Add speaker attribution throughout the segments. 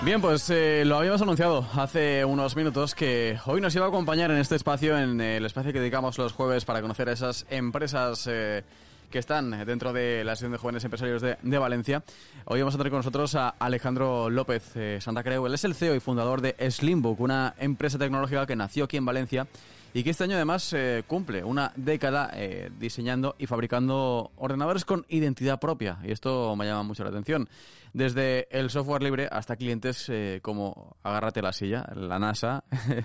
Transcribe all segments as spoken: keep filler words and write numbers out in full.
Speaker 1: Bien, pues eh, lo habíamos anunciado hace unos minutos que hoy nos iba a acompañar en este espacio, en el espacio que dedicamos los jueves para conocer a esas empresas eh, que están dentro de la Asociación de Jóvenes Empresarios de, de Valencia. Hoy vamos a tener con nosotros a Alejandro López eh, Santacreu. Él es el C E O y fundador de Slimbook, una empresa tecnológica que nació aquí en Valencia y que este año además eh, cumple una década eh, diseñando y fabricando ordenadores con identidad propia. Y esto me llama mucho la atención. Desde el software libre hasta clientes eh, como agárrate la silla, la NASA,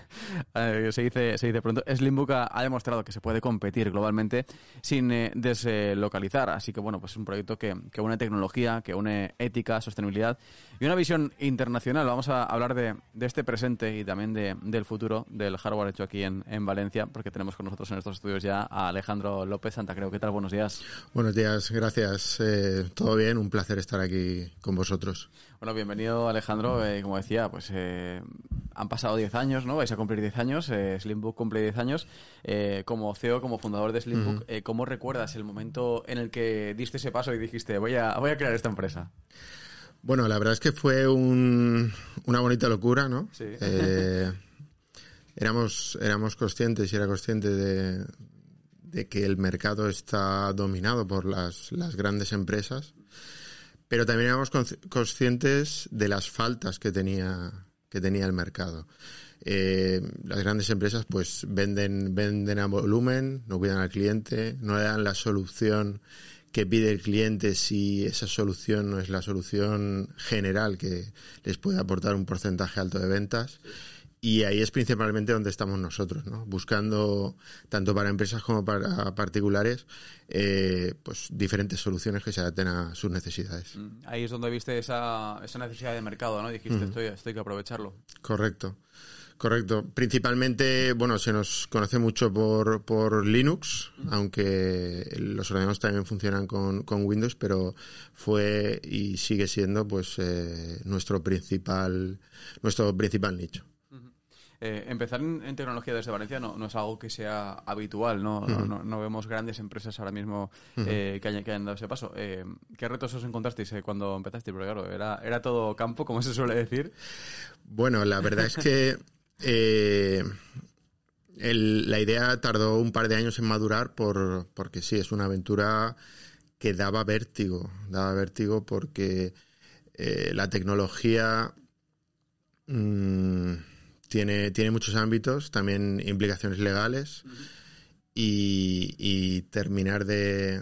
Speaker 1: eh, se dice se dice pronto. Slimbook ha, ha demostrado que se puede competir globalmente sin eh, deslocalizar. Así que bueno, pues es un proyecto que, que une tecnología, que une ética, sostenibilidad y una visión internacional. Vamos a hablar de, de este presente y también de, del futuro del hardware hecho aquí en, en Valencia, porque tenemos con nosotros en estos estudios ya a Alejandro López Santacreu. ¿Qué tal? Buenos días.
Speaker 2: Buenos días, gracias. Eh, todo bien, un placer estar aquí con vosotros.
Speaker 1: Bueno, bienvenido, Alejandro. Eh, como decía, pues eh, han pasado diez años, ¿no? Vais a cumplir diez años. Eh, Slimbook cumple diez años. Eh, como C E O, como fundador de Slimbook, uh-huh. eh, ¿cómo recuerdas el momento en el que diste ese paso y dijiste, voy a, voy a crear esta empresa?
Speaker 2: Bueno, la verdad es que fue un, una bonita locura, ¿no?
Speaker 1: Sí.
Speaker 2: Eh, éramos, éramos conscientes y era consciente de, de que el mercado está dominado por las, las grandes empresas, pero también éramos conscientes de las faltas que tenía, que tenía el mercado. Eh, las grandes empresas pues venden, venden a volumen, no cuidan al cliente, no le dan la solución que pide el cliente si esa solución no es la solución general que les puede aportar un porcentaje alto de ventas. Y ahí es principalmente donde estamos nosotros, ¿no? Buscando, tanto para empresas como para particulares, eh, pues diferentes soluciones que se adapten a sus necesidades.
Speaker 1: Ahí es donde viste esa, esa necesidad de mercado, ¿no? Dijiste,
Speaker 2: Uh-huh.
Speaker 1: esto, esto hay que aprovecharlo.
Speaker 2: Correcto. Correcto. Principalmente, bueno, se nos conoce mucho por, por Linux, uh-huh. aunque los ordenadores también funcionan con, con Windows, pero fue y sigue siendo, pues, eh, nuestro principal, nuestro principal nicho.
Speaker 1: Eh, empezar en, en tecnología desde Valencia no, no es algo que sea habitual, ¿no? Uh-huh. No, no, no vemos grandes empresas ahora mismo eh, uh-huh. que, hayan, que hayan dado ese paso. Eh, ¿Qué retos os encontrasteis eh, cuando empezasteis? Porque claro, era, era todo campo, como se suele decir.
Speaker 2: Bueno, la verdad es que eh, el, la idea tardó un par de años en madurar por, porque sí, es una aventura que daba vértigo, daba vértigo porque eh, la tecnología mmm, Tiene, tiene muchos ámbitos, también implicaciones legales, uh-huh. y, y terminar de,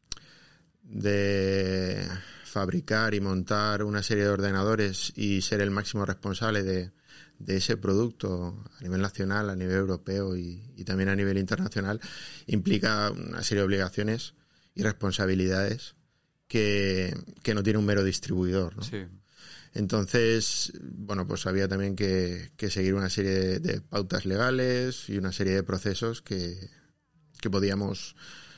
Speaker 2: de fabricar y montar una serie de ordenadores y ser el máximo responsable de, de ese producto a nivel nacional, a nivel europeo y, y también a nivel internacional implica una serie de obligaciones y responsabilidades que, que no tiene un mero distribuidor, ¿no?
Speaker 1: Sí.
Speaker 2: Entonces, bueno, pues había también que, que seguir una serie de, de pautas legales y una serie de procesos que, que podíamos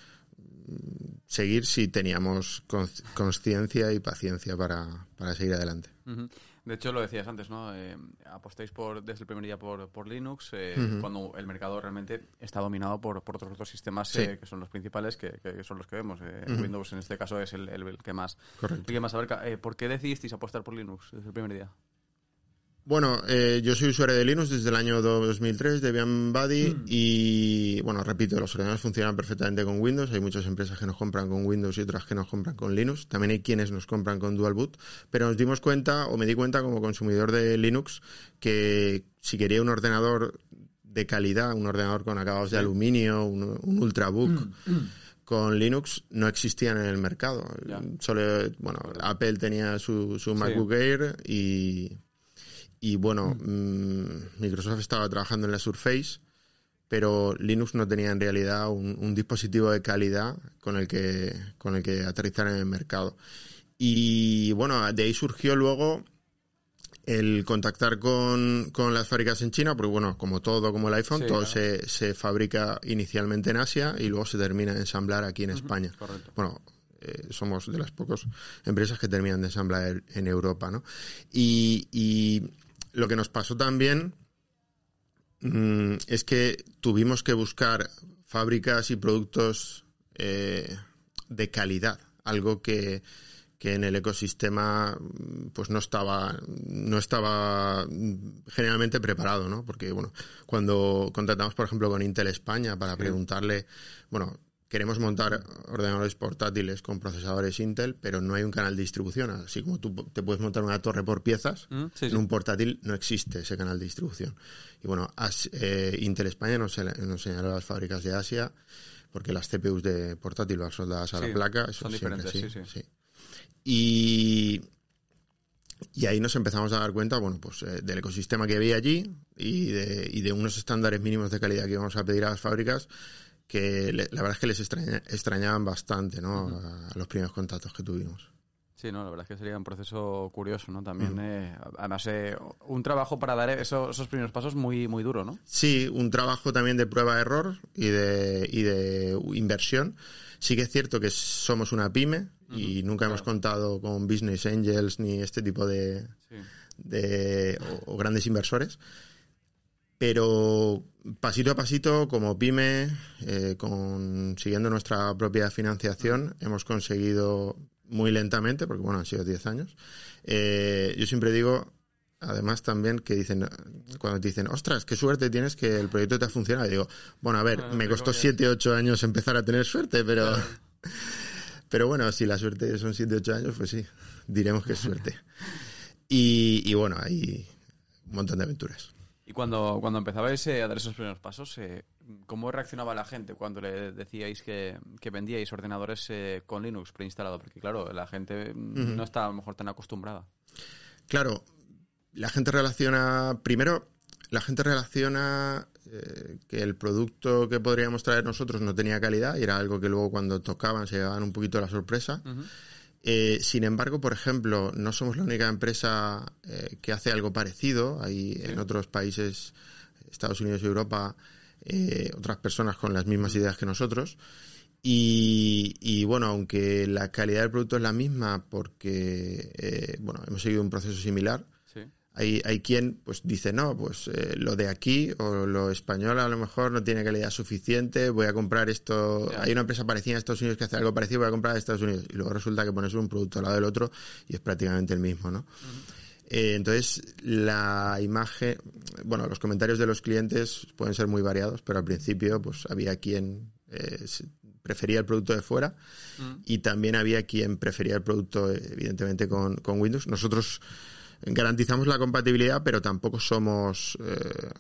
Speaker 2: seguir si teníamos consciencia y paciencia para, para seguir adelante.
Speaker 1: Uh-huh. De hecho, lo decías antes, ¿no? Eh, apostáis por, desde el primer día por, por Linux, eh, uh-huh. cuando el mercado realmente está dominado por, por otros dos sistemas sí. eh, que son los principales, que, que son los que vemos. Eh, uh-huh. Windows, en este caso, es el, el, el que más, el que más abarca. Eh, ¿Por qué decidisteis apostar por Linux desde el primer día?
Speaker 2: Bueno, eh, yo soy usuario de Linux desde el año dos mil tres, Debian Buddy, mm. y, bueno, repito, los ordenadores funcionan perfectamente con Windows. Hay muchas empresas que nos compran con Windows y otras que nos compran con Linux. También hay quienes nos compran con Dual Boot, pero nos dimos cuenta, o me di cuenta como consumidor de Linux, que si quería un ordenador de calidad, un ordenador con acabados sí. de aluminio, un, un Ultrabook, mm. Mm. con Linux, no existían en el mercado. Yeah. Solo, bueno, Apple tenía su, su MacBook sí. Air y... Y bueno, mm. Microsoft estaba trabajando en la Surface, pero Linux no tenía en realidad un, un dispositivo de calidad con el que con el que aterrizar en el mercado. Y bueno, de ahí surgió luego el contactar con, con las fábricas en China, porque bueno, como todo, como el iPhone, sí, todo claro. se, se fabrica inicialmente en Asia y luego se termina de ensamblar aquí en uh-huh. España.
Speaker 1: Correcto.
Speaker 2: Bueno, eh, somos de las pocas empresas que terminan de ensamblar en Europa, ¿no? Y, y lo que nos pasó también mmm, es que tuvimos que buscar fábricas y productos eh, de calidad, algo que, que en el ecosistema pues no estaba no estaba generalmente preparado, ¿no? Porque bueno, cuando contratamos por ejemplo con Intel España para sí. preguntarle, bueno, queremos montar ordenadores portátiles con procesadores Intel, pero no hay un canal de distribución, así como tú te puedes montar una torre por piezas, mm, sí, en sí. un portátil no existe ese canal de distribución. Y bueno, as, eh, Intel España nos, nos señaló a las fábricas de Asia, porque las C P Us de portátil van soldadas a sí, la placa, eso
Speaker 1: son diferentes,
Speaker 2: sí,
Speaker 1: sí, sí.
Speaker 2: sí. Y, y ahí nos empezamos a dar cuenta, bueno, pues eh, del ecosistema que había allí y de, y de unos estándares mínimos de calidad que íbamos a pedir a las fábricas, que le, la verdad es que les extraña, extrañaban bastante, ¿no? Uh-huh. a, a los primeros contactos que tuvimos.
Speaker 1: Sí, no, la verdad es que sería un proceso curioso, ¿no? También, uh-huh. eh, además, eh, un trabajo para dar eso, esos primeros pasos muy, muy duro, ¿no?
Speaker 2: Sí, un trabajo también de prueba-error y de, y de inversión. Sí que es cierto que somos una pyme uh-huh. y nunca claro. hemos contado con business angels ni este tipo de, sí. de o, o grandes inversores. Pero pasito a pasito, como pyme, eh, con, siguiendo nuestra propia financiación, uh-huh. hemos conseguido muy lentamente, porque bueno, han sido diez años. Eh, yo siempre digo, además también, que dicen, cuando te dicen, ostras, qué suerte tienes que el proyecto te ha funcionado. Y digo, bueno, a ver, bueno, me costó siete, ocho años empezar a tener suerte, pero... Claro. Pero bueno, si la suerte son siete, ocho años, pues sí, diremos que es suerte. Y, y bueno, hay un montón de aventuras.
Speaker 1: Y cuando, cuando empezabais eh, a dar esos primeros pasos, eh, ¿cómo reaccionaba la gente cuando le decíais que, que vendíais ordenadores eh, con Linux preinstalado? Porque claro, la gente uh-huh. no está a lo mejor tan acostumbrada.
Speaker 2: Claro, la gente relaciona, primero, la gente relaciona eh, que el producto que podríamos traer nosotros no tenía calidad y era algo que luego cuando tocaban se llevaban un poquito la sorpresa. Uh-huh. Eh, sin embargo, por ejemplo, no somos la única empresa eh, que hace algo parecido. Hay sí. en otros países, Estados Unidos y Europa, eh, otras personas con las mismas ideas que nosotros. Y, y bueno, aunque la calidad del producto es la misma porque eh, bueno, hemos seguido un proceso similar, sí. hay, hay quien pues dice, no, pues eh, lo de aquí o lo español a lo mejor no tiene calidad suficiente, voy a comprar esto, yeah. hay una empresa parecida en Estados Unidos que hace algo parecido, voy a comprar de Estados Unidos. Y luego resulta que pones un producto al lado del otro y es prácticamente el mismo, ¿no? Uh-huh. Eh, entonces, la imagen, bueno, los comentarios de los clientes pueden ser muy variados, pero al principio pues había quien eh, prefería el producto de fuera uh-huh. y también había quien prefería el producto, evidentemente, con, con Windows. Nosotros garantizamos la compatibilidad, pero tampoco somos... Eh,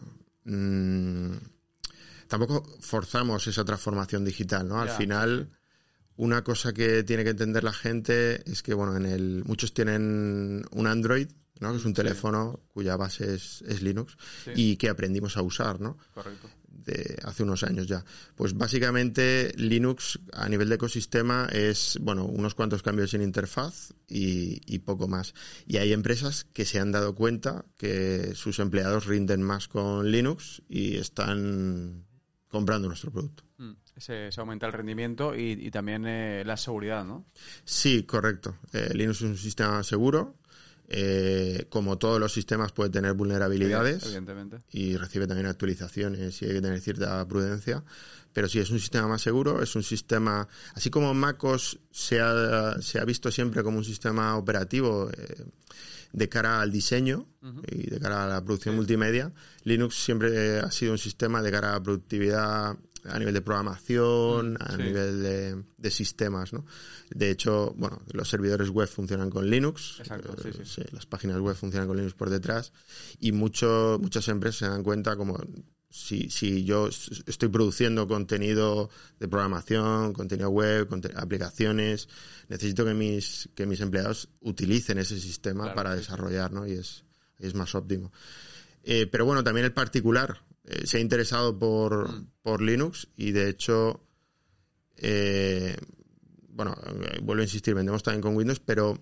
Speaker 2: mmm, tampoco forzamos esa transformación digital, ¿no? Al yeah. final, una cosa que tiene que entender la gente es que, bueno, en el muchos tienen un Android, ¿no? Que es un teléfono sí. cuya base es, es Linux sí. y que aprendimos a usar, ¿no?
Speaker 1: Correcto.
Speaker 2: De hace unos años ya. Pues básicamente Linux a nivel de ecosistema es, bueno, unos cuantos cambios en interfaz y, y poco más. Y hay empresas que se han dado cuenta que sus empleados rinden más con Linux y están comprando nuestro producto.
Speaker 1: Mm. Se, se aumenta el rendimiento y, y también eh, la seguridad, ¿no?
Speaker 2: Sí, correcto. Eh, Linux es un sistema seguro. Eh, como todos los sistemas puede tener vulnerabilidades,
Speaker 1: evidentemente,
Speaker 2: y recibe también actualizaciones y hay que tener cierta prudencia, pero sí es un sistema más seguro, es un sistema, así como MacOS se ha, se ha visto siempre como un sistema operativo eh, de cara al diseño uh-huh. y de cara a la producción sí. multimedia, Linux siempre ha sido un sistema de cara a la productividad a nivel de programación, a sí. nivel de, de sistemas, ¿no? De hecho, bueno, los servidores web funcionan con Linux.
Speaker 1: Exacto,
Speaker 2: eh,
Speaker 1: sí, sí.
Speaker 2: sí, las páginas web funcionan con Linux por detrás y mucho, muchas empresas se dan cuenta como si, si yo estoy produciendo contenido de programación, contenido web, conten- aplicaciones, necesito que mis, que mis empleados utilicen ese sistema claro, para sí, desarrollar, ¿no? Y es, es más óptimo. Eh, pero bueno, también el particular eh, se ha interesado por, mm. por Linux y de hecho, eh, bueno, eh, vuelvo a insistir, vendemos también con Windows, pero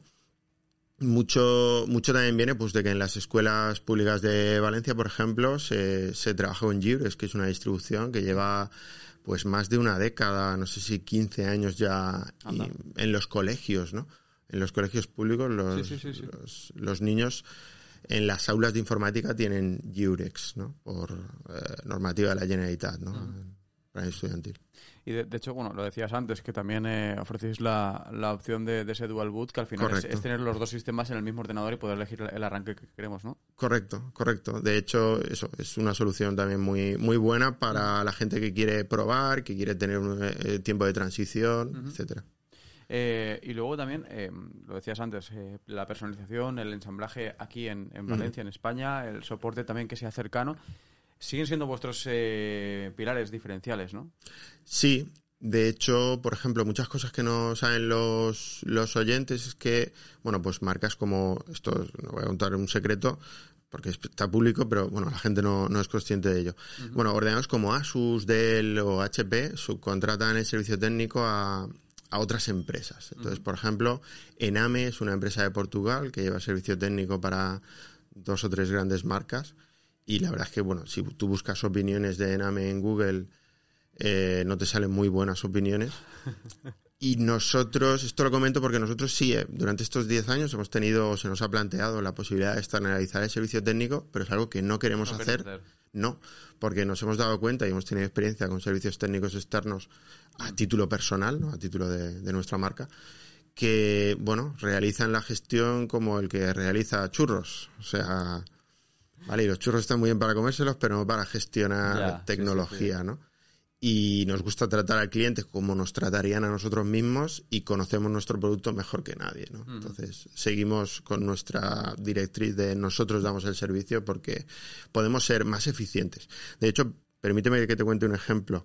Speaker 2: mucho mucho también viene pues de que en las escuelas públicas de Valencia, por ejemplo, se, se trabaja con Llibres, que es una distribución que lleva pues más de una década, no sé si quince años ya y, en los colegios, ¿no? En los colegios públicos los,
Speaker 1: sí, sí, sí, sí.
Speaker 2: los, los niños en las aulas de informática tienen Llibres, ¿no? Por eh, normativa de la Generalitat, ¿no? Mm. para el estudiantil.
Speaker 1: Y de, de hecho, bueno, lo decías antes, que también eh, ofrecéis la, la opción de, de ese dual boot, que al final es, es tener los dos sistemas en el mismo ordenador y poder elegir el arranque que queremos, ¿no?
Speaker 2: Correcto, correcto. De hecho, eso es una solución también muy muy buena para la gente que quiere probar, que quiere tener un eh, tiempo de transición, uh-huh. etcétera.
Speaker 1: Eh, y luego también, eh, lo decías antes, eh, la personalización, el ensamblaje aquí en, en Valencia, uh-huh. en España, el soporte también que sea cercano. Siguen siendo vuestros eh, pilares diferenciales, ¿no?
Speaker 2: Sí, de hecho, por ejemplo, muchas cosas que no saben los, los oyentes es que, bueno, pues marcas como, esto no voy a contar un secreto porque está público, pero bueno, la gente no, no es consciente de ello. Uh-huh. Bueno, ordenadores como Asus, Dell o H P subcontratan el servicio técnico a, a otras empresas. Entonces, uh-huh. por ejemplo, Ename es una empresa de Portugal que lleva servicio técnico para dos o tres grandes marcas. Y la verdad es que, bueno, si tú buscas opiniones de Ename en Google, eh, no te salen muy buenas opiniones. Y nosotros, esto lo comento porque nosotros sí, eh, durante estos diez años hemos tenido, se nos ha planteado la posibilidad de externalizar el servicio técnico, pero es algo que no queremos no hacer. hacer. No, porque nos hemos dado cuenta y hemos tenido experiencia con servicios técnicos externos a título personal, ¿no? A título de, de nuestra marca, que, bueno, realizan la gestión como el que realiza churros. O sea... Vale, y los churros están muy bien para comérselos, pero no para gestionar ya, tecnología, sí, sí, sí. ¿no? Y nos gusta tratar al cliente como nos tratarían a nosotros mismos y conocemos nuestro producto mejor que nadie, ¿no? Uh-huh. Entonces, seguimos con nuestra directriz de nosotros damos el servicio porque podemos ser más eficientes. De hecho, permíteme que te cuente un ejemplo.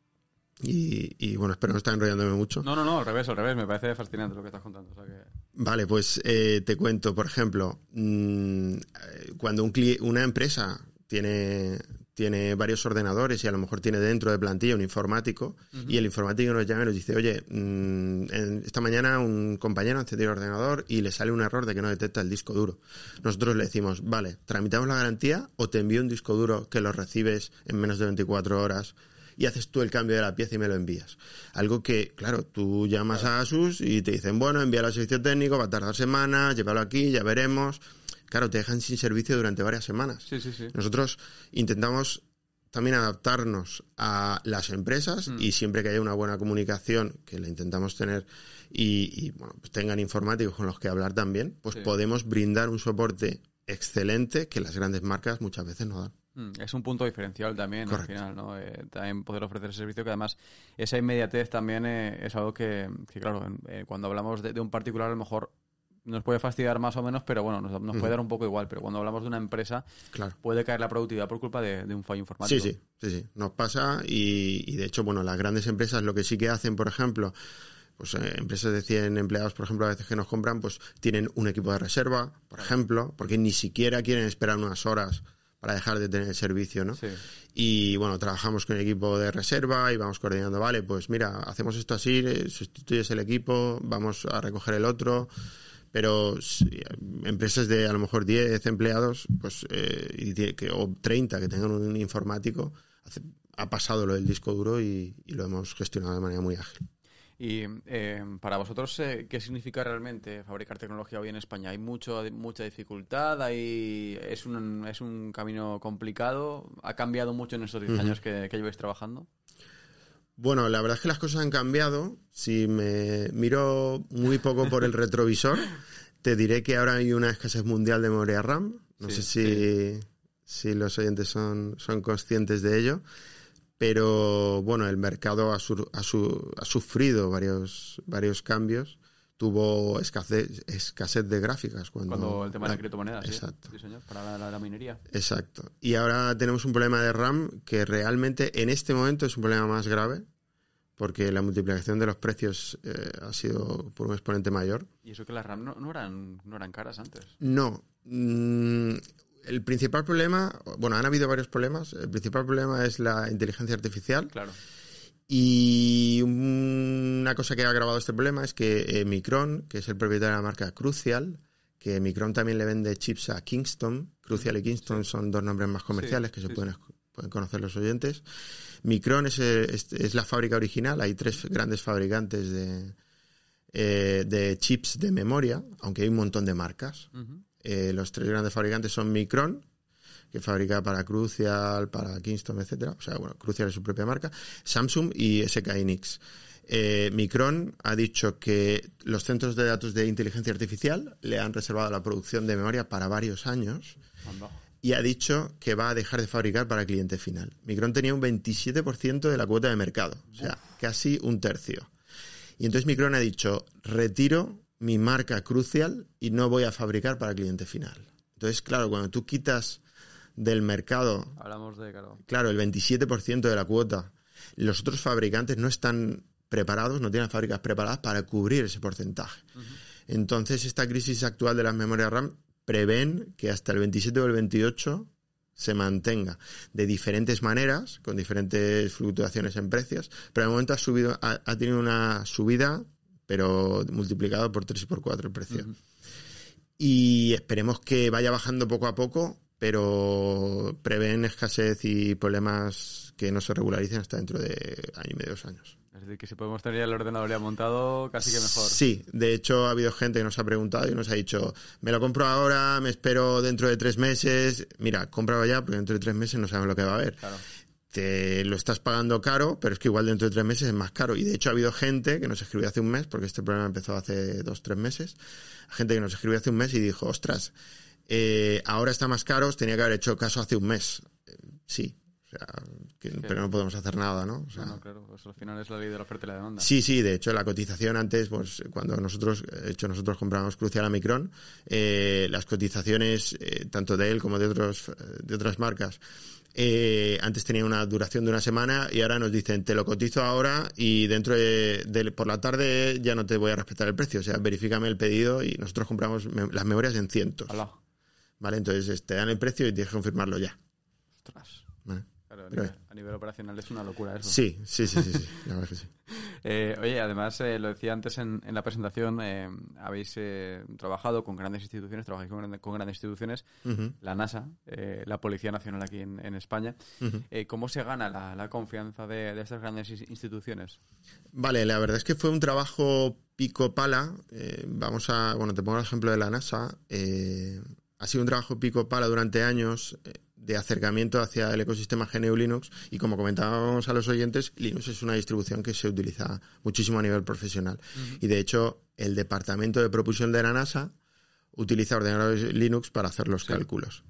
Speaker 2: Y, y bueno, espero no estar enrollándome mucho.
Speaker 1: No, no, no, al revés, al revés. Me parece fascinante lo que estás contando. O sea que...
Speaker 2: Vale, pues eh, te cuento, por ejemplo, mmm, cuando un cli- una empresa tiene, tiene varios ordenadores y a lo mejor tiene dentro de plantilla un informático, uh-huh. y el informático nos llama y nos dice, oye, mmm, en, esta mañana un compañero ha encendido el ordenador y le sale un error de que no detecta el disco duro. Nosotros le decimos, vale, tramitamos la garantía o te envío un disco duro que lo recibes en menos de veinticuatro horas y haces tú el cambio de la pieza y me lo envías. Algo que, claro, tú llamas a Asus y te dicen, bueno, envíalo al servicio técnico, va a tardar semanas, llévalo aquí, ya veremos. Claro, te dejan sin servicio durante varias semanas.
Speaker 1: Sí, sí, sí.
Speaker 2: Nosotros intentamos también adaptarnos a las empresas mm. y siempre que haya una buena comunicación, que la intentamos tener, y, y bueno, pues tengan informáticos con los que hablar también, pues sí. podemos brindar un soporte excelente que las grandes marcas muchas veces no dan.
Speaker 1: Es un punto diferencial también, ¿no? Al final, ¿no? Eh, también poder ofrecer ese servicio que además esa inmediatez también eh, es algo que, que claro, eh, cuando hablamos de, de un particular a lo mejor nos puede fastidiar más o menos, pero bueno, nos, nos puede uh-huh. dar un poco igual, pero cuando hablamos de una empresa
Speaker 2: claro.
Speaker 1: puede caer la productividad por culpa de, de un fallo informático.
Speaker 2: Sí, sí, sí, sí, nos pasa y, y de hecho, bueno, las grandes empresas lo que sí que hacen, por ejemplo, pues eh, empresas de cien empleados, por ejemplo, a veces que nos compran, pues tienen un equipo de reserva, por ejemplo, porque ni siquiera quieren esperar unas horas para dejar de tener el servicio, ¿no?
Speaker 1: Sí.
Speaker 2: Y bueno, trabajamos con el equipo de reserva y vamos coordinando, vale, pues mira, hacemos esto así, sustituyes el equipo, vamos a recoger el otro, pero si, empresas de a lo mejor diez empleados, pues eh, y que, o treinta que tengan un informático, hace, ha pasado lo del disco duro y, y lo hemos gestionado de manera muy ágil.
Speaker 1: Y eh, para vosotros, eh, ¿qué significa realmente fabricar tecnología hoy en España? ¿Hay mucho, mucha dificultad? ¿Hay, es, un, ¿Es un camino complicado? ¿Ha cambiado mucho en estos diez uh-huh. años que, que lleváis trabajando?
Speaker 2: Bueno, la verdad es que las cosas han cambiado. Si me miro muy poco por el retrovisor, te diré que ahora hay una escasez mundial de memoria RAM. No sí, sé si, sí. si los oyentes son, son conscientes de ello. Pero bueno, el mercado ha, sur, ha, su, ha sufrido varios varios cambios. Tuvo escasez, escasez de gráficas. Cuando,
Speaker 1: cuando el tema
Speaker 2: la,
Speaker 1: de la criptomoneda,
Speaker 2: exacto.
Speaker 1: sí, sí, señor, para la, la, la minería.
Speaker 2: Exacto. Y ahora tenemos un problema de RAM que realmente en este momento es un problema más grave porque la multiplicación de los precios eh, ha sido por un exponente mayor.
Speaker 1: ¿Y eso que las RAM no, no, eran, no eran caras antes?
Speaker 2: No. Mm, El principal problema, bueno, han habido varios problemas. El principal problema es la inteligencia artificial.
Speaker 1: Claro.
Speaker 2: Y una cosa que ha agravado este problema es que eh, Micron, que es el propietario de la marca Crucial, que Micron también le vende chips a Kingston. Crucial y Kingston sí. son dos nombres más comerciales sí, que se sí, pueden, sí. pueden conocer los oyentes. Micron es, es, es la fábrica original. Hay tres grandes fabricantes de, eh, de chips de memoria, aunque hay un montón de marcas. Uh-huh. Eh, los tres grandes fabricantes son Micron, que fabrica para Crucial, para Kingston, etcétera. O sea, bueno, Crucial es su propia marca. Samsung y S K Hynix. Eh, Micron ha dicho que los centros de datos de inteligencia artificial le han reservado la producción de memoria para varios años. Anda. Y ha dicho que va a dejar de fabricar para cliente final. Micron tenía un veintisiete por ciento de la cuota de mercado, o sea, casi un tercio. Y entonces Micron ha dicho, retiro mi marca Crucial y no voy a fabricar para cliente final. Entonces, claro, cuando tú quitas del mercado...
Speaker 1: Hablamos de, claro...
Speaker 2: Claro, el veintisiete por ciento de la cuota, los otros fabricantes no están preparados, no tienen fábricas preparadas para cubrir ese porcentaje. Uh-huh. Entonces, esta crisis actual de las memorias RAM prevén que hasta el veintisiete o el veintiocho se mantenga de diferentes maneras, con diferentes fluctuaciones en precios, pero de momento ha subido, ha, ha tenido una subida, pero multiplicado por tres y por cuatro el precio. Uh-huh. Y esperemos que vaya bajando poco a poco, pero prevén escasez y problemas que no se regularicen hasta dentro de año y medio, dos años.
Speaker 1: Es decir, que si podemos tener el ordenador ya montado, casi que mejor.
Speaker 2: Sí, de hecho ha habido gente que nos ha preguntado y nos ha dicho, me lo compro ahora, me espero dentro de tres meses. Mira, cómpralo ya, porque dentro de tres meses no sabemos lo que va a haber.
Speaker 1: Claro.
Speaker 2: Te lo estás pagando caro, pero es que igual dentro de tres meses es más caro. Y de hecho ha habido gente que nos escribió hace un mes, porque este problema empezó hace dos, tres meses, gente que nos escribió hace un mes y dijo, ostras, eh, ahora está más caro, os tenía que haber hecho caso hace un mes. Eh, sí. O sea, que, sí, pero no podemos hacer nada, ¿no? O sea,
Speaker 1: no, no, claro, pues al final es la ley de la oferta y la demanda.
Speaker 2: Sí, sí, de hecho la cotización antes, pues cuando nosotros, de hecho nosotros comprábamos Crucial a Micron, eh, las cotizaciones eh, tanto de él como de otros de otras marcas, eh, antes tenía una duración de una semana y ahora nos dicen te lo cotizo ahora y dentro de, de por la tarde ya no te voy a respetar el precio, o sea, verifícame el pedido y nosotros compramos me- las memorias en cientos.
Speaker 1: Hola.
Speaker 2: Vale, entonces te dan el precio y tienes que confirmarlo ya.
Speaker 1: Ostras.
Speaker 2: ¿Vale?
Speaker 1: Claro, a nivel, a nivel operacional es una locura eso.
Speaker 2: Sí, sí, sí, sí, sí, la verdad que sí.
Speaker 1: eh, oye, además, eh, lo decía antes en, en la presentación, eh, habéis eh, trabajado con grandes instituciones, trabajáis con, con grandes instituciones, uh-huh. la NASA, eh, la Policía Nacional aquí en, en España. Uh-huh. Eh, ¿Cómo se gana la, la confianza de, de estas grandes instituciones?
Speaker 2: Vale, la verdad es que fue un trabajo pico pala. Eh, vamos a, bueno, te pongo el ejemplo de la NASA. Eh, ha sido un trabajo pico pala durante años. Eh, de acercamiento hacia el ecosistema G N U Linux y como comentábamos a los oyentes, Linux es una distribución que se utiliza muchísimo a nivel profesional uh-huh. y de hecho el departamento de propulsión de la NASA utiliza ordenadores Linux para hacer los sí. cálculos.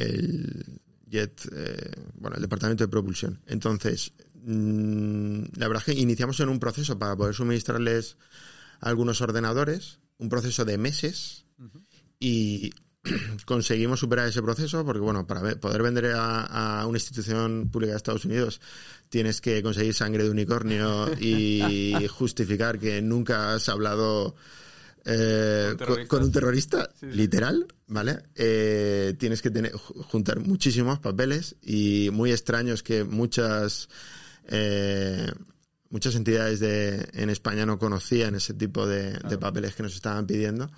Speaker 2: El Jet, eh, bueno, el departamento de propulsión. Entonces, mmm, la verdad es que iniciamos en un proceso para poder suministrarles algunos ordenadores, un proceso de meses uh-huh. y conseguimos superar ese proceso porque, bueno, para ver, poder vender a, a una institución pública de Estados Unidos tienes que conseguir sangre de unicornio y justificar que nunca has hablado eh, con, con un terrorista, sí, sí. literal, ¿vale? Eh, tienes que tener, juntar muchísimos papeles y muy extraños que muchas... Eh, muchas entidades de, en España no conocían ese tipo de, claro. de papeles que nos estaban pidiendo.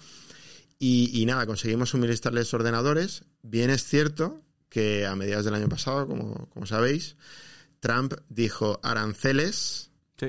Speaker 2: Y, y nada, conseguimos suministrarles ordenadores. Bien es cierto que a mediados del año pasado, como, como sabéis, Trump dijo aranceles sí.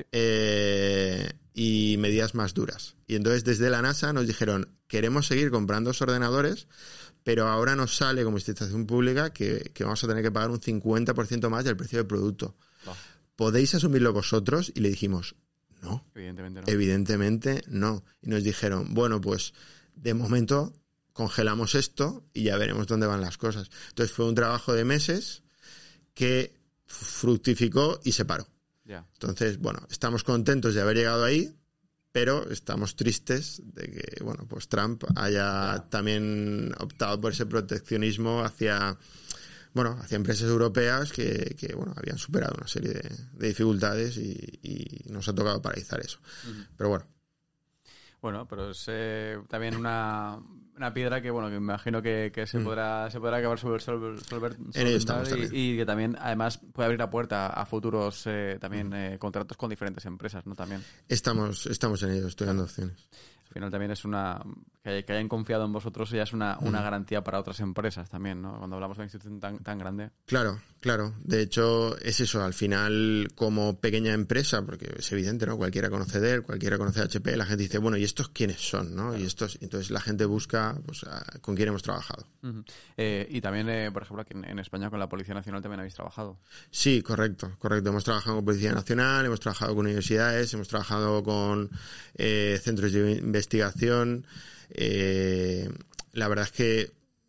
Speaker 2: eh, y medidas más duras. Y entonces desde la NASA nos dijeron, queremos seguir comprando esos ordenadores, pero ahora nos sale como institución pública que, que vamos a tener que pagar un cincuenta por ciento más del precio del producto. Oh. ¿Podéis asumirlo vosotros? Y le dijimos, no.
Speaker 1: Evidentemente no.
Speaker 2: Evidentemente no. Y nos dijeron, bueno, pues... de momento congelamos esto y ya veremos dónde van las cosas. Entonces fue un trabajo de meses que fructificó y se paró.
Speaker 1: Yeah.
Speaker 2: Entonces, bueno, estamos contentos de haber llegado ahí, pero estamos tristes de que, bueno, pues Trump haya yeah. también optado por ese proteccionismo hacia, bueno, hacia empresas europeas que, que bueno, habían superado una serie de, de dificultades y, y nos ha tocado paralizar eso. Uh-huh. Pero bueno.
Speaker 1: Bueno, pero es eh, también una, una piedra que, bueno, que me imagino que, que se, mm. podrá, se podrá acabar solver, solver, solver, solver y, y que también, además, puede abrir la puerta a futuros eh, también mm. eh, contratos con diferentes empresas, ¿no? También.
Speaker 2: Estamos, estamos en ello, estoy dando opciones.
Speaker 1: Al final también es una... Que, que hayan confiado en vosotros ya es una, mm. una garantía para otras empresas también, ¿no? Cuando hablamos de una institución tan, tan grande.
Speaker 2: Claro, claro. De hecho, es eso. Al final, como pequeña empresa, porque es evidente, ¿no? Cualquiera conoce Dell, cualquiera conoce H P, la gente dice, bueno, ¿y estos quiénes son, no? Claro. Y estos... Entonces la gente busca empresa pues, a, con quien hemos trabajado.
Speaker 1: Uh-huh. Eh, y también, eh, por ejemplo, aquí en, en España con la Policía Nacional también habéis trabajado.
Speaker 2: Sí, correcto, correcto. Hemos trabajado con Policía Nacional, hemos trabajado con universidades, hemos trabajado con eh, centros de investigación. Eh, la verdad es que,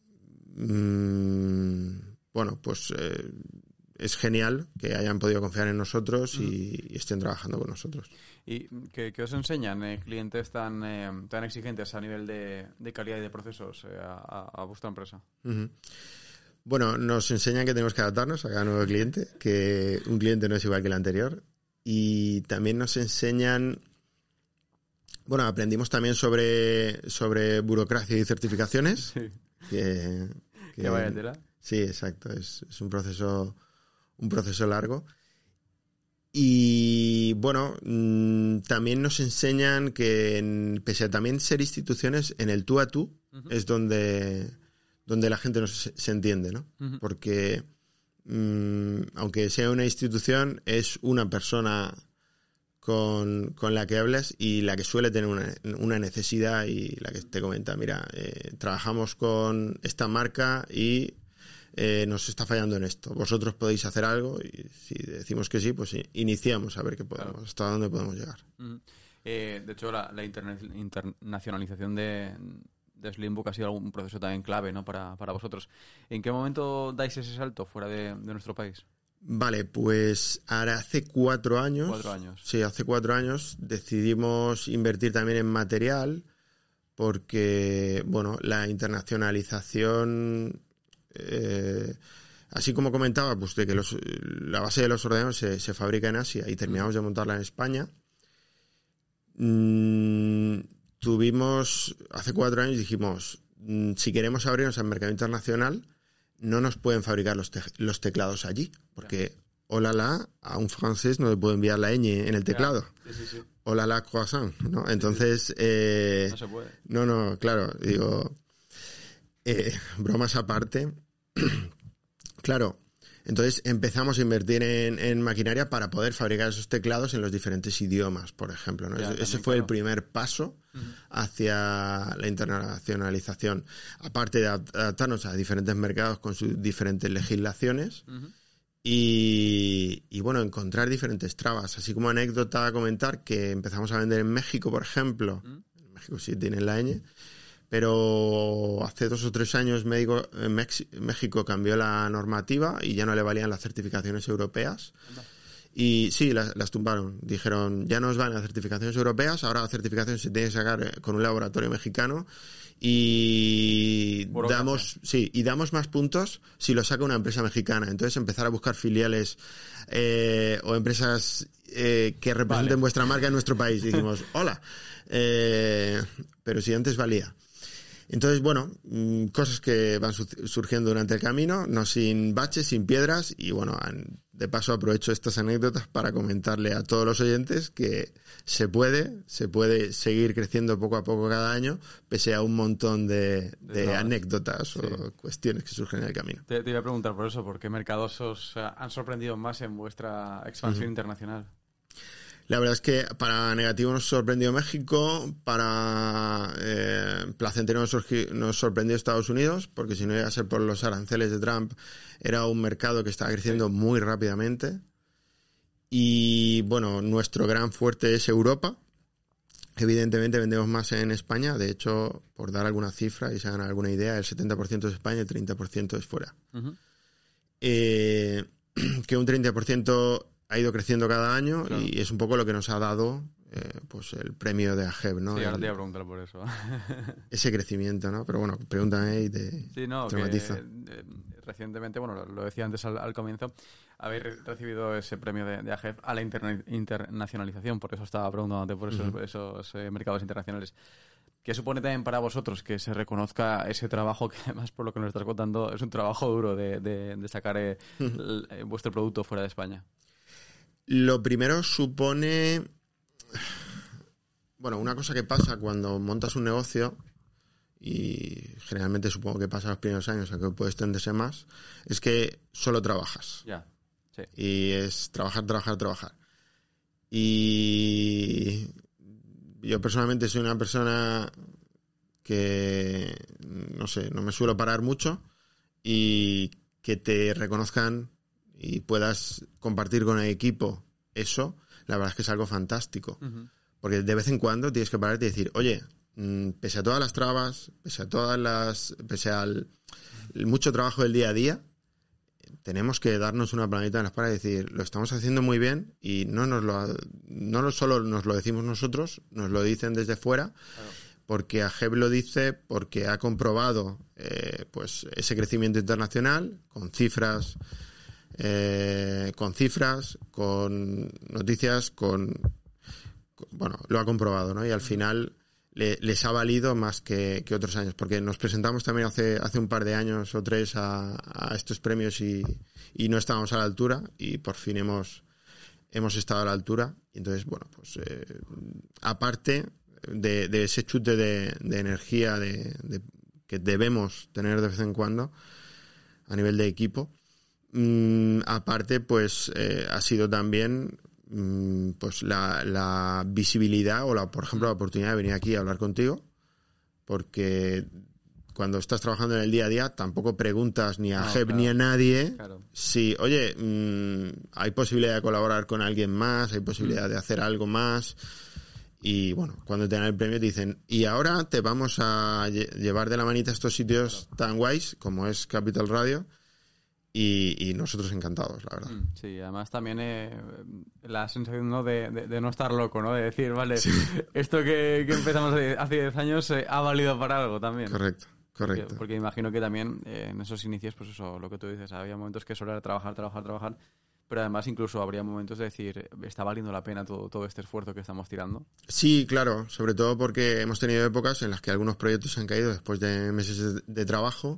Speaker 2: mmm, bueno, pues eh, es genial que hayan podido confiar en nosotros uh-huh. y, y estén trabajando con nosotros.
Speaker 1: ¿Y qué, qué os enseñan eh, clientes tan eh, tan exigentes a nivel de, de calidad y de procesos eh, a, a vuestra empresa?
Speaker 2: Uh-huh. Bueno, nos enseñan que tenemos que adaptarnos a cada nuevo cliente, que un cliente no es igual que el anterior. Y también nos enseñan... Bueno, aprendimos también sobre, sobre burocracia y certificaciones.
Speaker 1: Sí.
Speaker 2: Que, que,
Speaker 1: que vaya tela.
Speaker 2: Sí, exacto. Es, es un proceso, un proceso largo. Y bueno, mmm, también nos enseñan que en, pese a también ser instituciones, en el tú a tú uh-huh. es donde, donde la gente no se, se entiende, ¿no? Uh-huh. Porque mmm, aunque sea una institución, es una persona con, con la que hablas y la que suele tener una, una necesidad y la que te comenta, mira, eh, trabajamos con esta marca y Eh, nos está fallando en esto. Vosotros podéis hacer algo y si decimos que sí, pues iniciamos a ver qué podemos, claro. hasta dónde podemos llegar.
Speaker 1: Uh-huh. Eh, de hecho, la, la interna- internacionalización de, de Slimbook ha sido un proceso también clave, ¿no? para, para vosotros. ¿En qué momento dais ese salto fuera de, de nuestro país?
Speaker 2: Vale, pues ahora hace cuatro años.
Speaker 1: Cuatro años.
Speaker 2: Sí, hace cuatro años decidimos invertir también en material porque, bueno, la internacionalización... Eh, así como comentaba, pues de que los, la base de los ordenadores se, se fabrica en Asia y terminamos de montarla en España. Mm, tuvimos, hace cuatro años dijimos, mm, si queremos abrirnos al mercado internacional, no nos pueden fabricar los, te, los teclados allí, porque hola la, a un francés no le puede enviar la ñ en el teclado.
Speaker 1: Sí, sí, sí.
Speaker 2: Hola la croissant, ¿no? Entonces, eh,
Speaker 1: no se puede.
Speaker 2: No, no, claro, digo, eh, bromas aparte. Claro, entonces empezamos a invertir en, en maquinaria para poder fabricar esos teclados en los diferentes idiomas, por ejemplo, ¿no? Ya, Ese también, fue claro. el primer paso uh-huh. hacia la internacionalización. Aparte de adaptarnos a diferentes mercados con sus diferentes legislaciones uh-huh. y, y, bueno, encontrar diferentes trabas. Así como anécdota a comentar que empezamos a vender en México, por ejemplo. Uh-huh. En México sí tienen la ñ. Pero hace dos o tres años México, México cambió la normativa y ya no le valían las certificaciones europeas. Y sí, las, las tumbaron. Dijeron, ya no os valen las certificaciones europeas, ahora la certificación se tiene que sacar con un laboratorio mexicano y damos, sí, y damos más puntos si lo saca una empresa mexicana. Entonces empezar a buscar filiales eh, o empresas eh, que representen vale. vuestra marca en nuestro país. Y dijimos, hola, eh, pero si antes valía. Entonces, bueno, cosas que van surgiendo durante el camino, no sin baches, sin piedras, y bueno, de paso aprovecho estas anécdotas para comentarle a todos los oyentes que se puede, se puede seguir creciendo poco a poco cada año, pese a un montón de, de no, anécdotas sí. o cuestiones que surgen en el camino.
Speaker 1: Te, te iba a preguntar por eso, ¿por qué mercados os han sorprendido más en vuestra expansión uh-huh. internacional?
Speaker 2: La verdad es que para negativo nos sorprendió México, para eh, placentero nos, surgi, nos sorprendió Estados Unidos, porque si no iba a ser por los aranceles de Trump, era un mercado que estaba creciendo sí. muy rápidamente. Y bueno, nuestro gran fuerte es Europa. Evidentemente vendemos más en España, de hecho, por dar alguna cifra y se hagan alguna idea, el setenta por ciento es España y el treinta por ciento es fuera. Uh-huh. Eh, que un treinta por ciento ha ido creciendo cada año claro. y es un poco lo que nos ha dado eh, pues el premio de A G E V, ¿no?
Speaker 1: Sí, ahora
Speaker 2: el,
Speaker 1: te iba a preguntar por eso.
Speaker 2: Ese crecimiento, ¿no? Pero bueno, pregúntame y te
Speaker 1: Sí, no,
Speaker 2: dramatizo.
Speaker 1: que eh, recientemente, bueno, lo decía antes al, al comienzo, habéis recibido ese premio de, de A G E V a la interna- internacionalización, por eso estaba preguntándote por esos, uh-huh. esos eh, mercados internacionales. ¿Qué supone también para vosotros que se reconozca ese trabajo que además, por lo que nos estás contando, es un trabajo duro de, de, de sacar eh, uh-huh. el, vuestro producto fuera de España?
Speaker 2: Lo primero supone, bueno, una cosa que pasa cuando montas un negocio, y generalmente supongo que pasa los primeros años, aunque puede extenderse más, es que solo trabajas.
Speaker 1: Ya, sí.
Speaker 2: Y es trabajar, trabajar, trabajar. Y yo personalmente soy una persona que, no sé, no me suelo parar mucho y que te reconozcan y puedas compartir con el equipo eso, la verdad es que es algo fantástico. Uh-huh. Porque de vez en cuando tienes que pararte y decir, oye, mmm, pese a todas las trabas, pese a todas las, pese al mucho trabajo del día a día, tenemos que darnos una palmadita en la espalda y decir, lo estamos haciendo muy bien y no nos lo, no solo nos lo decimos nosotros, nos lo dicen desde fuera, claro. Porque A G E P lo dice, porque ha comprobado eh, pues ese crecimiento internacional con cifras, eh, con cifras, con noticias, con, con bueno, lo ha comprobado, ¿no? Y al final le, les ha valido más que, que otros años, porque nos presentamos también hace hace un par de años o tres a, a estos premios y, y no estábamos a la altura y por fin hemos hemos estado a la altura. Y entonces, bueno, pues eh, aparte de, de ese chute de, de energía de, de, que debemos tener de vez en cuando a nivel de equipo, mmm, aparte pues eh, ha sido también mmm, pues la, la visibilidad o la, por ejemplo, la oportunidad de venir aquí a hablar contigo, porque cuando estás trabajando en el día a día tampoco preguntas ni a no, G E P claro. ni a nadie claro. si, oye, mmm, hay posibilidad de colaborar con alguien más, hay posibilidad mm. de hacer algo más. Y bueno, cuando te dan el premio te dicen, y ahora te vamos a lle- llevar de la manita a estos sitios claro. tan guays como es Capital Radio. Y, y nosotros encantados, la verdad.
Speaker 1: Sí, además también eh, la sensación, ¿no?, de, de, de no estar loco, ¿no? De decir, vale, sí. esto que, que empezamos hace diez años eh, ha valido para algo también.
Speaker 2: Correcto, correcto.
Speaker 1: Porque, porque imagino que también eh, en esos inicios, pues eso, lo que tú dices, había momentos que solo era trabajar, trabajar, trabajar, pero además incluso habría momentos de decir, ¿está valiendo la pena todo, todo este esfuerzo que estamos tirando?
Speaker 2: Sí, claro, sobre todo porque hemos tenido épocas en las que algunos proyectos se han caído después de meses de, de trabajo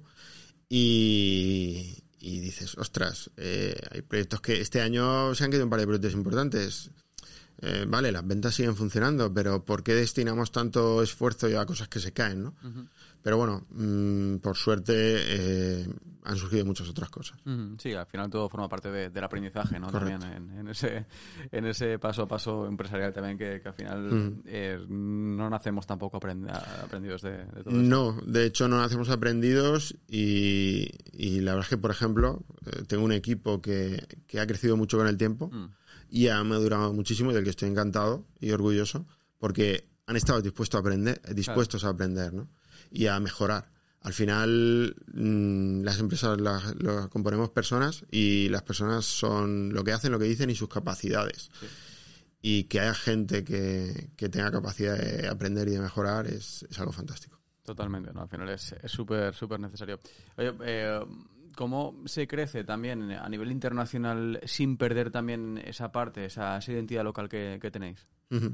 Speaker 2: y... Y dices, ostras, eh, hay proyectos que este año se han quedado un par de proyectos importantes. Eh, vale, las ventas siguen funcionando, pero ¿por qué destinamos tanto esfuerzo a cosas que se caen, no? Uh-huh. Pero bueno, mmm, por suerte eh, han surgido muchas otras cosas.
Speaker 1: Uh-huh. Sí, al final todo forma parte de, del aprendizaje, ¿no?
Speaker 2: Correcto.
Speaker 1: También en, en, ese, en ese paso a paso empresarial también que, que al final uh-huh. eh, no nacemos tampoco aprend- aprendidos de, de todo esto.
Speaker 2: No, de hecho no nacemos aprendidos y, y la verdad es que, por ejemplo, eh, tengo un equipo que, que ha crecido mucho con el tiempo uh-huh. y ha madurado muchísimo y del que estoy encantado y orgulloso porque han estado dispuestos a aprender, dispuestos claro. a aprender, ¿no? Y a mejorar. Al final mmm, las empresas las, las componemos personas y las personas son lo que hacen, lo que dicen y sus capacidades. Sí. Y que haya gente que, que tenga capacidad de aprender y de mejorar es, es algo fantástico.
Speaker 1: Totalmente, ¿no? Al final es súper, súper necesario. Oye, eh, ¿cómo se crece también a nivel internacional sin perder también esa parte, esa, esa identidad local que, que tenéis?
Speaker 2: Uh-huh.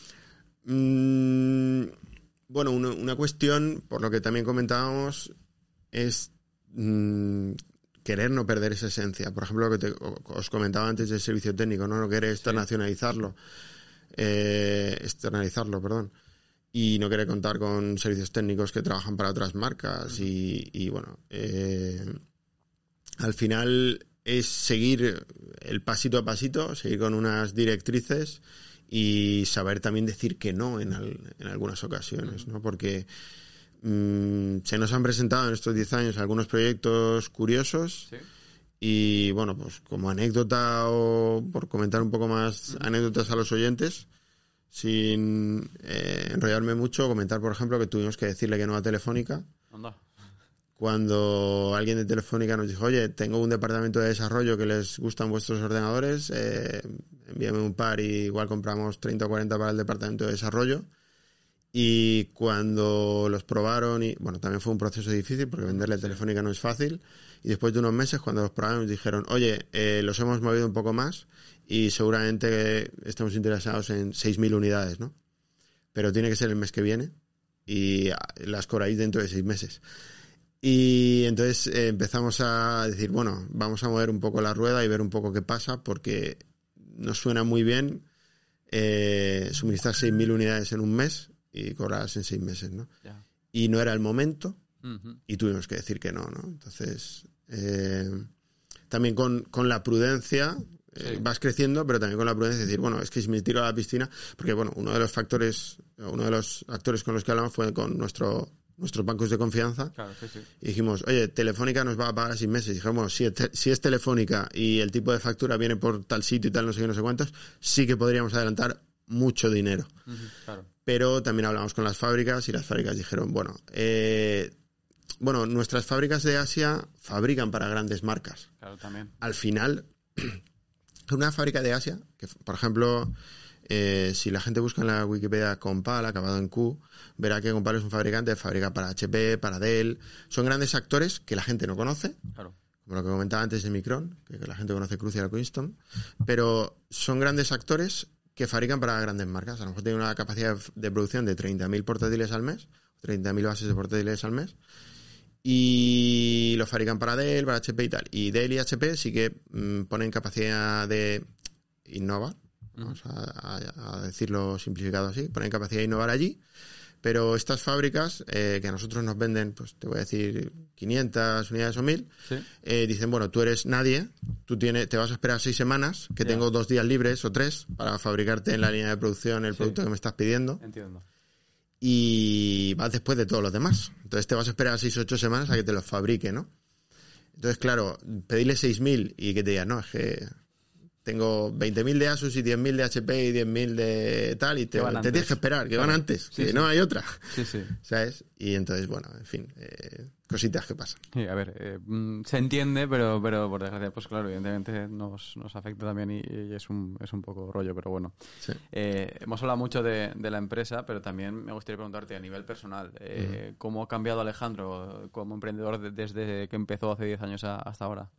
Speaker 2: Mm, bueno, una, una cuestión, por lo que también comentábamos, es mm, querer no perder esa esencia. Por ejemplo, lo que te, os comentaba antes del servicio técnico, no, no querer externalizarlo, eh, externalizarlo, perdón, y no querer contar con servicios técnicos que trabajan para otras marcas. Uh-huh. y, y bueno, eh, al final es seguir el pasito a pasito, seguir con unas directrices y saber también decir que no en, al, en algunas ocasiones, ¿no? Porque mmm, se nos han presentado en estos diez años algunos proyectos curiosos. ¿Sí? Y bueno, pues como anécdota o por comentar un poco más uh-huh. anécdotas a los oyentes, sin eh, enrollarme mucho, comentar por ejemplo que tuvimos que decirle que no a Telefónica.
Speaker 1: Anda.
Speaker 2: Cuando alguien de Telefónica nos dijo, oye, tengo un departamento de desarrollo que les gustan vuestros ordenadores, eh, envíame un par y igual compramos treinta o cuarenta para el departamento de desarrollo. Y cuando los probaron, y bueno, también fue un proceso difícil porque venderle a Telefónica no es fácil. Y después de unos meses, cuando los probaron, nos dijeron, oye, eh, los hemos movido un poco más y seguramente estamos interesados en seis mil unidades, ¿no? Pero tiene que ser el mes que viene y las cobráis dentro de seis meses. Y entonces eh, empezamos a decir, bueno, vamos a mover un poco la rueda y ver un poco qué pasa, porque nos suena muy bien eh, suministrar seis mil unidades en un mes y cobrarlas en seis meses, ¿no? Yeah. Y no era el momento uh-huh. y tuvimos que decir que no, ¿no? Entonces, eh, también con, con la prudencia eh, sí. vas creciendo, pero también con la prudencia de decir, bueno, es que si me tiro a la piscina, porque bueno, uno de los factores, uno de los actores con los que hablamos fue con nuestro nuestros bancos de confianza.
Speaker 1: Claro, sí, sí.
Speaker 2: Y dijimos, oye, Telefónica nos va a pagar a seis meses. Y dijimos, bueno, si es, te- si es Telefónica y el tipo de factura viene por tal sitio y tal, no sé qué, no sé cuántos, sí que podríamos adelantar mucho dinero.
Speaker 1: Uh-huh, claro.
Speaker 2: Pero también hablamos con las fábricas y las fábricas dijeron, bueno, eh, bueno, nuestras fábricas de Asia fabrican para grandes marcas.
Speaker 1: Claro, también.
Speaker 2: Al final, una fábrica de Asia, que por ejemplo, eh, si la gente busca en la Wikipedia Compal, acabado en Q, verá que Compal es un fabricante, fabrica para H P, para Dell. Son grandes actores que la gente no conoce.
Speaker 1: Claro.
Speaker 2: Como lo que comentaba antes de Micron, que la gente conoce Crucial Kingston, pero son grandes actores que fabrican para grandes marcas. A lo mejor tienen una capacidad de producción de treinta mil portátiles al mes, treinta mil bases de portátiles al mes, y lo fabrican para Dell, para H P y tal. Y Dell y H P sí que mmm, ponen capacidad de innovar, vamos a, a, a decirlo simplificado así, ponen capacidad de innovar allí, pero estas fábricas eh, que a nosotros nos venden, pues te voy a decir quinientas unidades o mil,
Speaker 1: ¿Sí?
Speaker 2: eh, dicen, bueno, tú eres nadie, tú tienes, te vas a esperar seis semanas, que
Speaker 1: Ya.
Speaker 2: tengo dos días libres o tres para fabricarte en la línea de producción el
Speaker 1: Sí.
Speaker 2: producto que me estás pidiendo,
Speaker 1: Entiendo.
Speaker 2: y vas después de todos los demás. Entonces te vas a esperar seis o ocho semanas a que te los fabrique, ¿no? Entonces, claro, pedirle seis mil y que te digan, no, es que tengo veinte mil de Asus y diez mil de H P y diez mil de tal, y te,
Speaker 1: Que van
Speaker 2: te
Speaker 1: antes.
Speaker 2: tienes que esperar, que
Speaker 1: Claro.
Speaker 2: van antes,
Speaker 1: Sí,
Speaker 2: que
Speaker 1: sí.
Speaker 2: no hay otra,
Speaker 1: Sí, sí.
Speaker 2: ¿sabes? Y entonces, bueno, en fin, eh, cositas que pasan.
Speaker 1: Sí, a ver, eh, mm, se entiende, pero pero por desgracia, pues claro, evidentemente nos, nos afecta también y, y es un es un poco rollo, pero bueno.
Speaker 2: Sí.
Speaker 1: Eh, hemos hablado mucho de, de la empresa, pero también me gustaría preguntarte a nivel personal, eh, ¿cómo ha cambiado Alejandro como emprendedor de- desde que empezó hace diez años a- hasta ahora?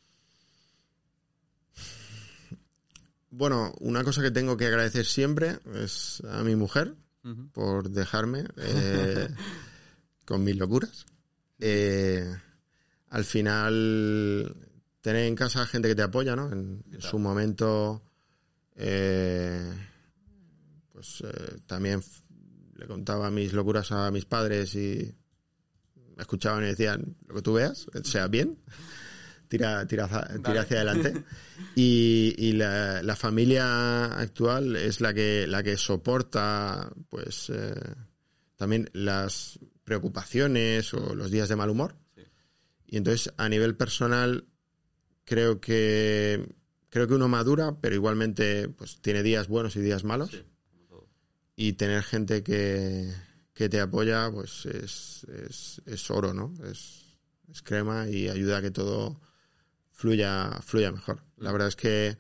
Speaker 2: Bueno, una cosa que tengo que agradecer siempre es a mi mujer
Speaker 1: Ujú.
Speaker 2: por dejarme eh, con mis locuras. Eh, al final, tener en casa gente que te apoya, ¿no? En, en su momento, eh, pues eh, también f- le contaba mis locuras a mis padres y me escuchaban y decían, lo que tú veas, sea bien. Tira, tira, tira
Speaker 1: Dale.
Speaker 2: hacia adelante. Y, y la, la familia actual es la que, la que soporta, pues, eh, también las preocupaciones o los días de mal humor.
Speaker 1: Sí.
Speaker 2: Y entonces, a nivel personal, creo que, creo que uno madura, pero igualmente, pues, tiene días buenos y días malos.
Speaker 1: Sí, como todo.
Speaker 2: Y tener gente que, que te apoya, pues, es, es, es oro, ¿no? Es, es crema y ayuda a que todo fluya, fluya mejor. La verdad es que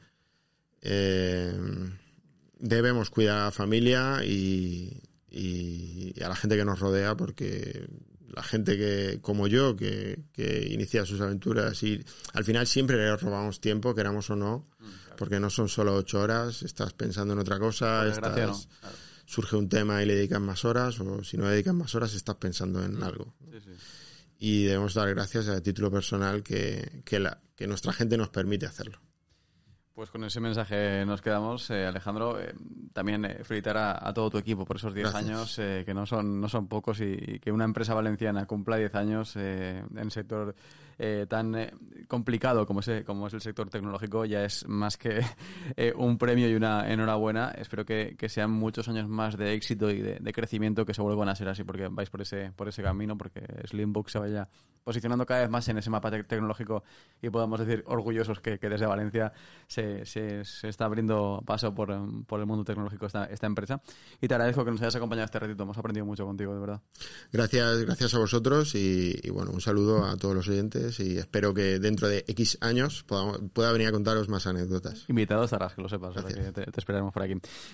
Speaker 2: eh, debemos cuidar a la familia y, y a la gente que nos rodea, porque la gente que, como yo, que, que inicia sus aventuras y al final siempre le robamos tiempo, queramos o no,
Speaker 1: Mm, claro.
Speaker 2: porque no son solo ocho horas, estás pensando en otra cosa,
Speaker 1: Por desgracia,
Speaker 2: estás,
Speaker 1: no. Claro.
Speaker 2: surge un tema y le dedican más horas, o si no le dedican más horas, estás pensando en algo.
Speaker 1: Sí, sí.
Speaker 2: Y debemos dar gracias a título personal que, que, la, que nuestra gente nos permite hacerlo.
Speaker 1: Pues con ese mensaje nos quedamos, eh, Alejandro. Eh, también eh, felicitar a, a todo tu equipo por esos diez
Speaker 2: Gracias.
Speaker 1: años, eh, que no son no son pocos, y, y que una empresa valenciana cumpla diez años eh, en un sector eh, tan eh, complicado como, ese, como es el sector tecnológico ya es más que eh, un premio y una enhorabuena. Espero que, que sean muchos años más de éxito y de, de crecimiento, que se vuelvan a ser así, porque vais por ese por ese camino, porque Slimbook se vaya posicionando cada vez más en ese mapa te- tecnológico y podamos decir orgullosos que, que desde Valencia se, se, se está abriendo paso por, um, por el mundo tecnológico esta, esta empresa. Y te agradezco que nos hayas acompañado este ratito. Hemos aprendido mucho contigo, de verdad.
Speaker 2: Gracias, gracias a vosotros y, y bueno, un saludo a todos los oyentes y espero que dentro de X años podamos, pueda venir a contaros más anécdotas.
Speaker 1: Invitado estarás, que lo sepas. O sea,
Speaker 2: Gracias.
Speaker 1: que te, te esperaremos por aquí.